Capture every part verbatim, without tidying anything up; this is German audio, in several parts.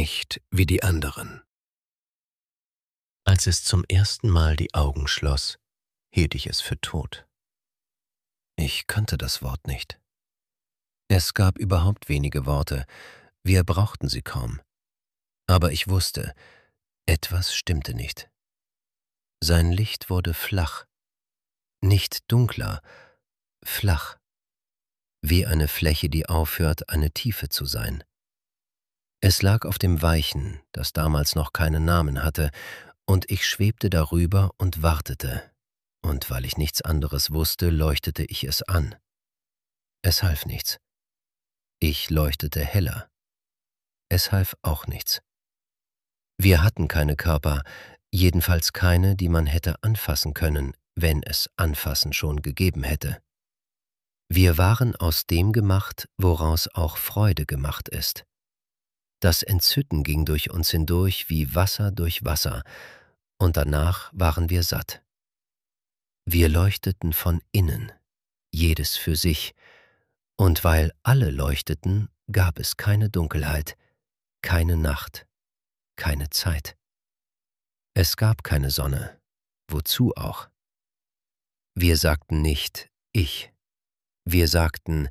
nicht wie die anderen. Als es zum ersten Mal die Augen schloss, hielt ich es für tot. Ich kannte das Wort nicht. Es gab überhaupt wenige Worte, wir brauchten sie kaum. Aber ich wusste, etwas stimmte nicht. Sein Licht wurde flach, nicht dunkler, flach, wie eine Fläche, die aufhört, eine Tiefe zu sein. Es lag auf dem Weichen, das damals noch keinen Namen hatte, und ich schwebte darüber und wartete, und weil ich nichts anderes wusste, leuchtete ich es an. Es half nichts. Ich leuchtete heller. Es half auch nichts. Wir hatten keine Körper, jedenfalls keine, die man hätte anfassen können, wenn es Anfassen schon gegeben hätte. Wir waren aus dem gemacht, woraus auch Freude gemacht ist. Das Entzücken ging durch uns hindurch wie Wasser durch Wasser, und danach waren wir satt. Wir leuchteten von innen, jedes für sich, und weil alle leuchteten, gab es keine Dunkelheit, keine Nacht, keine Zeit. Es gab keine Sonne, wozu auch? Wir sagten nicht ich, wir sagten,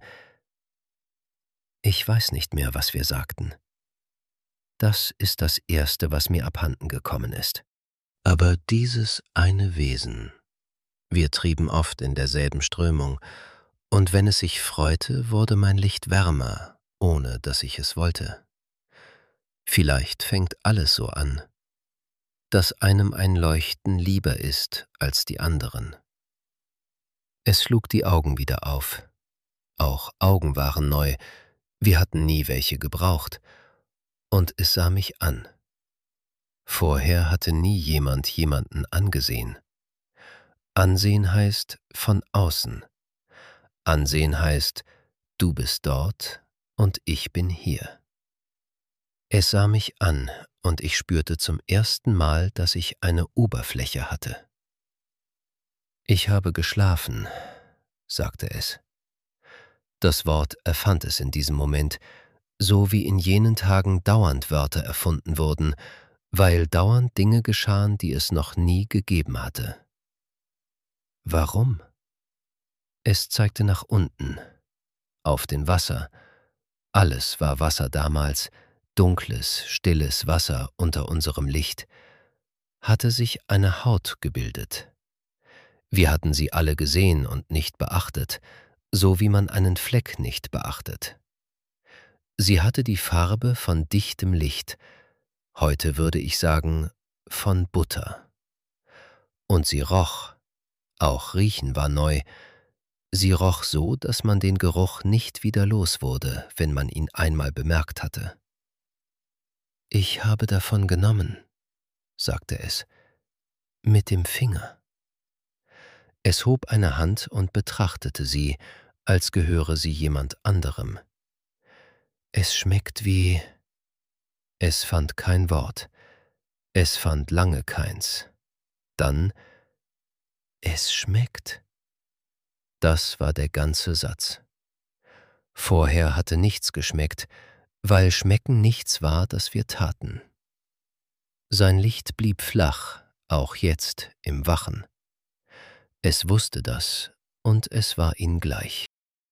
ich weiß nicht mehr, was wir sagten. Das ist das Erste, was mir abhanden gekommen ist. Aber dieses eine Wesen, wir trieben oft in derselben Strömung, und wenn es sich freute, wurde mein Licht wärmer, ohne dass ich es wollte. Vielleicht fängt alles so an, dass einem ein Leuchten lieber ist als die anderen. Es schlug die Augen wieder auf. Auch Augen waren neu, wir hatten nie welche gebraucht, und es sah mich an. Vorher hatte nie jemand jemanden angesehen. Ansehen heißt von außen. Ansehen heißt, du bist dort und ich bin hier. Es sah mich an, und ich spürte zum ersten Mal, dass ich eine Oberfläche hatte. Ich habe geschlafen, sagte es. Das Wort erfand es in diesem Moment, so wie in jenen Tagen dauernd Wörter erfunden wurden, weil dauernd Dinge geschahen, die es noch nie gegeben hatte. Warum? Es zeigte nach unten, auf dem Wasser. Alles war Wasser damals, dunkles, stilles Wasser unter unserem Licht. Hatte sich eine Haut gebildet. Wir hatten sie alle gesehen und nicht beachtet, so wie man einen Fleck nicht beachtet. Sie hatte die Farbe von dichtem Licht, heute würde ich sagen, von Butter. Und sie roch, auch Riechen war neu, sie roch so, dass man den Geruch nicht wieder los wurde, wenn man ihn einmal bemerkt hatte. »Ich habe davon genommen«, sagte es, »mit dem Finger.« Es hob eine Hand und betrachtete sie, als gehöre sie jemand anderem. »Es schmeckt wie...« Es fand kein Wort. Es fand lange keins. Dann, »es schmeckt.« Das war der ganze Satz. Vorher hatte nichts geschmeckt, weil Schmecken nichts war, das wir taten. Sein Licht blieb flach, auch jetzt im Wachen. Es wusste das, und es war ihm gleich.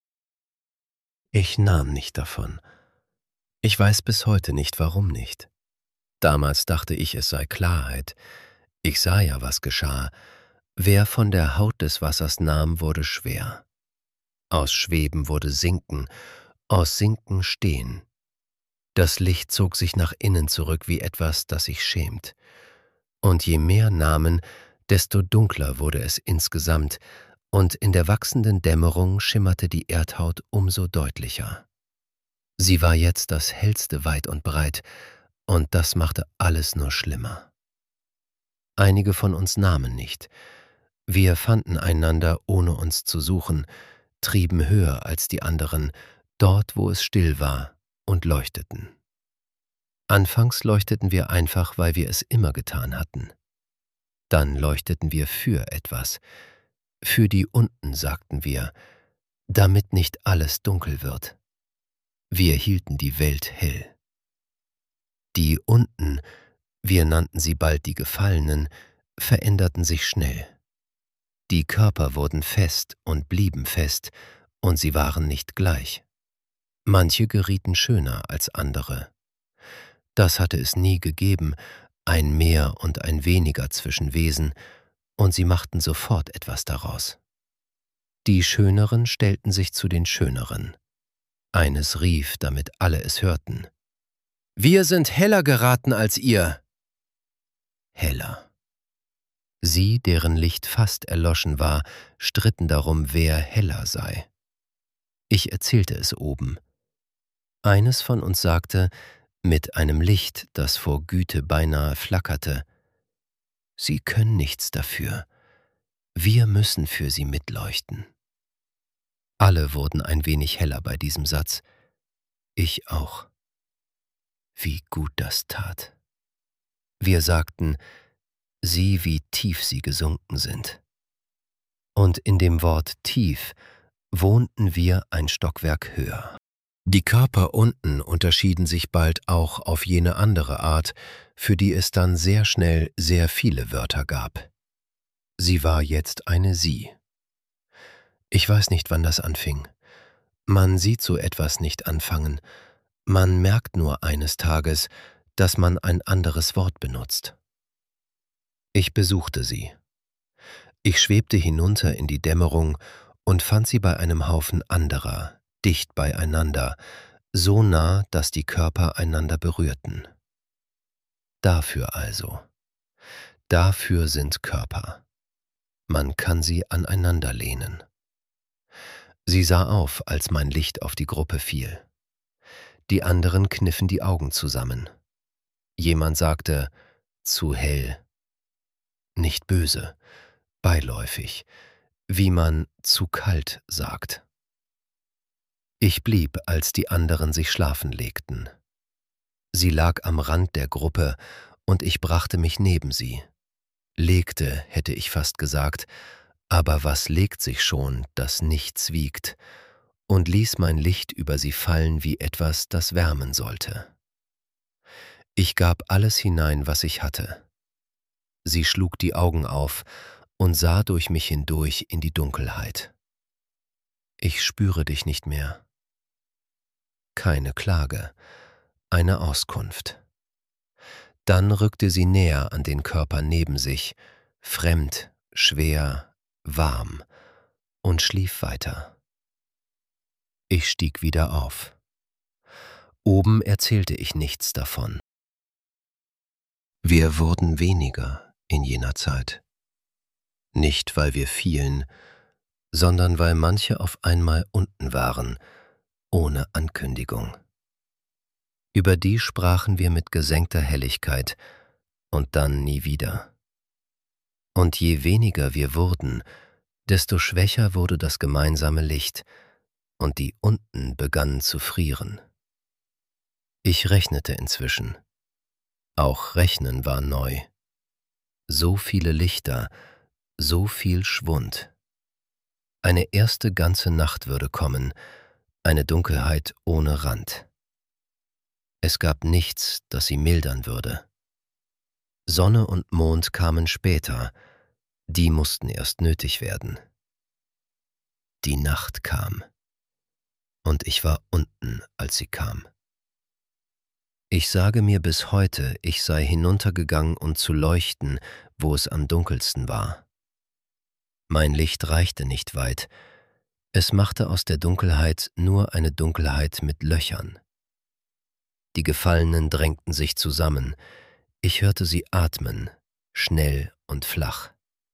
Ich nahm nicht davon. Ich weiß bis heute nicht, warum nicht. Damals dachte ich, es sei Klarheit. Ich sah ja, was geschah. Wer von der Haut des Wassers nahm, wurde schwer. Aus Schweben wurde Sinken, aus Sinken Stehen. Das Licht zog sich nach innen zurück wie etwas, das sich schämt. Und je mehr nahmen, desto dunkler wurde es insgesamt, und in der wachsenden Dämmerung schimmerte die Erdhaut umso deutlicher. Sie war jetzt das hellste weit und breit, und das machte alles nur schlimmer. Einige von uns nahmen nicht. Wir fanden einander, ohne uns zu suchen, trieben höher als die anderen, dort, wo es still war, und leuchteten. Anfangs leuchteten wir einfach, weil wir es immer getan hatten. Dann leuchteten wir für etwas. Für die unten, sagten wir, damit nicht alles dunkel wird. Wir hielten die Welt hell. Die unten, wir nannten sie bald die Gefallenen, veränderten sich schnell. Die Körper wurden fest und blieben fest, und sie waren nicht gleich. Manche gerieten schöner als andere. Das hatte es nie gegeben, ein Mehr und ein Weniger zwischen Wesen, und sie machten sofort etwas daraus. Die Schöneren stellten sich zu den Schöneren. Eines rief, damit alle es hörten: »Wir sind heller geraten als ihr!« Heller. Sie, deren Licht fast erloschen war, stritten darum, wer heller sei. Ich erzählte es oben. Eines von uns sagte, mit einem Licht, das vor Güte beinahe flackerte: »Sie können nichts dafür. Wir müssen für sie mitleuchten.« Alle wurden ein wenig heller bei diesem Satz. Ich auch. Wie gut das tat. Wir sagten: »Sieh, wie tief sie gesunken sind.« Und in dem Wort tief wohnten wir ein Stockwerk höher. Die Körper unten unterschieden sich bald auch auf jene andere Art, für die es dann sehr schnell sehr viele Wörter gab. Sie war jetzt eine Sie. Ich weiß nicht, wann das anfing. Man sieht so etwas nicht anfangen. Man merkt nur eines Tages, dass man ein anderes Wort benutzt. Ich besuchte sie. Ich schwebte hinunter in die Dämmerung und fand sie bei einem Haufen anderer, dicht beieinander, so nah, dass die Körper einander berührten. Dafür also. Dafür sind Körper. Man kann sie aneinander lehnen. Sie sah auf, als mein Licht auf die Gruppe fiel. Die anderen kniffen die Augen zusammen. Jemand sagte: »Zu hell.« Nicht böse, beiläufig, wie man zu kalt sagt. Ich blieb, als die anderen sich schlafen legten. Sie lag am Rand der Gruppe, und ich brachte mich neben sie. Legte, hätte ich fast gesagt, aber was legt sich schon, das nichts wiegt, und ließ mein Licht über sie fallen wie etwas, das wärmen sollte. Ich gab alles hinein, was ich hatte. Sie schlug die Augen auf und sah durch mich hindurch in die Dunkelheit. »Ich spüre dich nicht mehr.« Keine Klage, eine Auskunft. Dann rückte sie näher an den Körper neben sich, fremd, schwer, warm, und schlief weiter. Ich stieg wieder auf. Oben erzählte ich nichts davon. Wir wurden weniger in jener Zeit. Nicht, weil wir fielen, sondern weil manche auf einmal unten waren, ohne Ankündigung. Über die sprachen wir mit gesenkter Helligkeit und dann nie wieder. Und je weniger wir wurden, desto schwächer wurde das gemeinsame Licht, und die unten begannen zu frieren. Ich rechnete inzwischen. Auch Rechnen war neu. So viele Lichter, so viel Schwund. Eine erste ganze Nacht würde kommen, eine Dunkelheit ohne Rand. Es gab nichts, das sie mildern würde. Sonne und Mond kamen später, die mussten erst nötig werden. Die Nacht kam, und ich war unten, als sie kam. Ich sage mir bis heute, ich sei hinuntergegangen, um zu leuchten, wo es am dunkelsten war. Mein Licht reichte nicht weit, es machte aus der Dunkelheit nur eine Dunkelheit mit Löchern. Die Gefallenen drängten sich zusammen, ich hörte sie atmen, schnell und flach.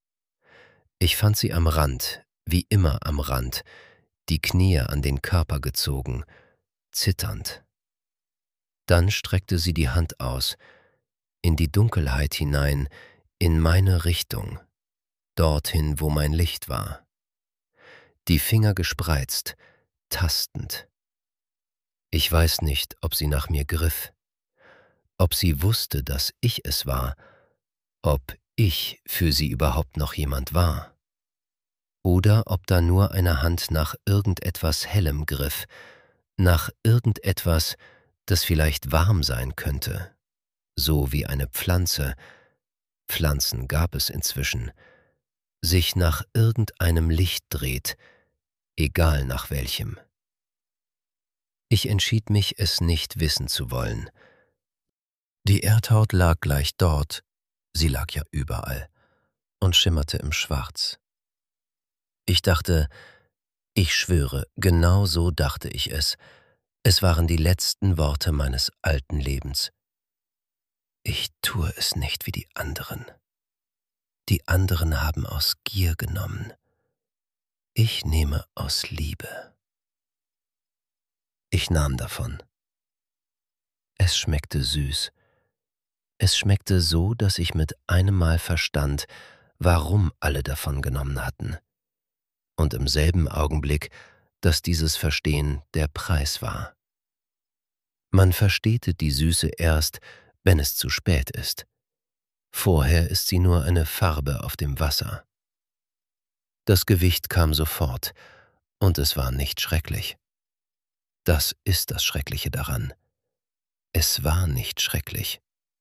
Ich fand sie am Rand, wie immer am Rand, die Knie an den Körper gezogen, zitternd. Dann streckte sie die Hand aus, in die Dunkelheit hinein, in meine Richtung, dorthin, wo mein Licht war. Die Finger gespreizt, tastend. Ich weiß nicht, ob sie nach mir griff, ob sie wusste, dass ich es war, ob ich für sie überhaupt noch jemand war, oder ob da nur eine Hand nach irgendetwas Hellem griff, nach irgendetwas, das vielleicht warm sein könnte, so wie eine Pflanze, Pflanzen gab es inzwischen, sich nach irgendeinem Licht dreht, egal nach welchem. Ich entschied mich, es nicht wissen zu wollen. Die Erdhaut lag gleich dort, sie lag ja überall, und schimmerte im Schwarz. Ich dachte, ich schwöre, genau so dachte ich es, es waren die letzten Worte meines alten Lebens. Ich tue es nicht wie die anderen. Die anderen haben aus Gier genommen. Ich nehme aus Liebe. Ich nahm davon. Es schmeckte süß. Es schmeckte so, dass ich mit einem Mal verstand, warum alle davon genommen hatten. Und im selben Augenblick, dass dieses Verstehen der Preis war. Man versteht die Süße erst, wenn es zu spät ist. Vorher ist sie nur eine Farbe auf dem Wasser. Das Gewicht kam sofort, und es war nicht schrecklich. Das ist das Schreckliche daran. Es war nicht schrecklich.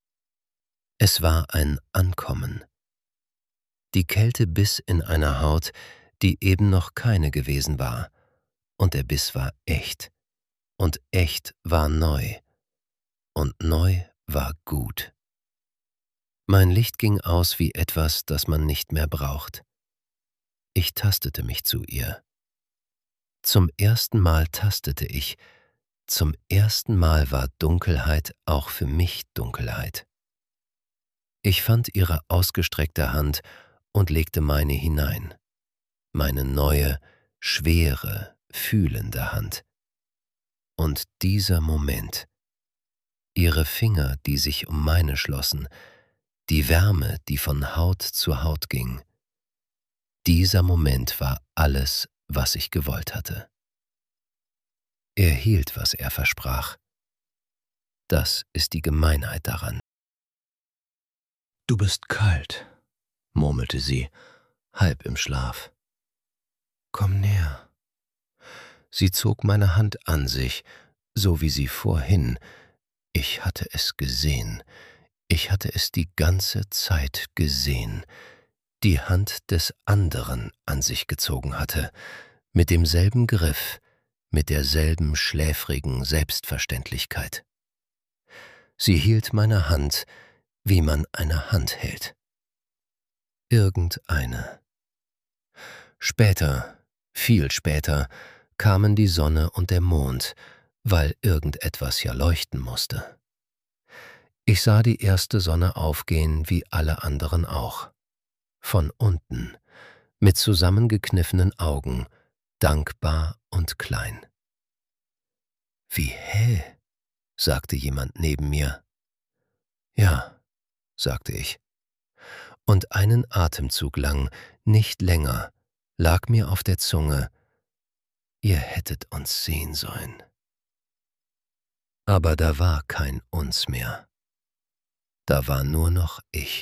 Es war ein Ankommen. Die Kälte biss in einer Haut, die eben noch keine gewesen war, und der Biss war echt, und echt war neu, und neu war gut. Mein Licht ging aus wie etwas, das man nicht mehr braucht. Ich tastete mich zu ihr. Zum ersten Mal tastete ich, zum ersten Mal war Dunkelheit auch für mich Dunkelheit. Ich fand ihre ausgestreckte Hand und legte meine hinein, meine neue, schwere, fühlende Hand. Und dieser Moment, ihre Finger, die sich um meine schlossen, die Wärme, die von Haut zu Haut ging, dieser Moment war alles, was ich gewollt hatte. Er hielt, was er versprach. Das ist die Gemeinheit daran. »Du bist kalt«, murmelte sie, halb im Schlaf. »Komm näher.« Sie zog meine Hand an sich, so wie sie vorhin. Ich hatte es gesehen. Ich hatte es die ganze Zeit gesehen. Die Hand des anderen an sich gezogen hatte, mit demselben Griff, mit derselben schläfrigen Selbstverständlichkeit. Sie hielt meine Hand, wie man eine Hand hält. Irgendeine. Später, viel später, kamen die Sonne und der Mond, weil irgendetwas ja leuchten musste. Ich sah die erste Sonne aufgehen, wie alle anderen auch. Von unten, mit zusammengekniffenen Augen, dankbar und klein. »Wie hell«, sagte jemand neben mir. »Ja«, sagte ich. Und einen Atemzug lang, nicht länger, lag mir auf der Zunge: »Ihr hättet uns sehen sollen.« Aber da war kein Uns mehr. Da war nur noch ich.